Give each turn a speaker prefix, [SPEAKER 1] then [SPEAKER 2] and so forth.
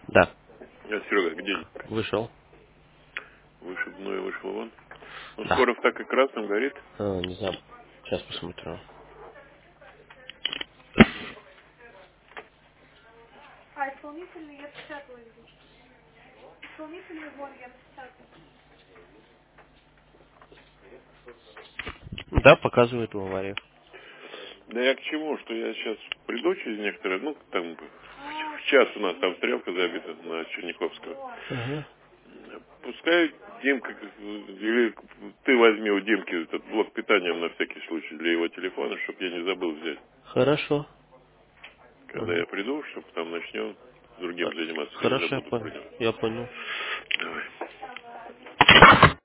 [SPEAKER 1] Да.
[SPEAKER 2] Серега, где?
[SPEAKER 1] Вышел.
[SPEAKER 2] Вышибной вышел вон. Ну,
[SPEAKER 1] Да.
[SPEAKER 2] скоро так и красным горит.
[SPEAKER 1] Не знаю. Сейчас посмотрю. Да, показывает в аварию.
[SPEAKER 2] Да я к чему, что я сейчас приду через некоторое, ну, там, в час у нас там стрелка забита на Черняховского.
[SPEAKER 1] Ага.
[SPEAKER 2] Пускай Димка, или ты возьми у Димки этот блок питания на всякий случай для его телефона, чтобы я не забыл взять.
[SPEAKER 1] Хорошо.
[SPEAKER 2] Когда
[SPEAKER 1] Ага.
[SPEAKER 2] я приду, чтобы там начнем другим заниматься, я не
[SPEAKER 1] Хорошо, я
[SPEAKER 2] забуду про
[SPEAKER 1] понял.
[SPEAKER 2] него.
[SPEAKER 1] Я понял.
[SPEAKER 2] Давай.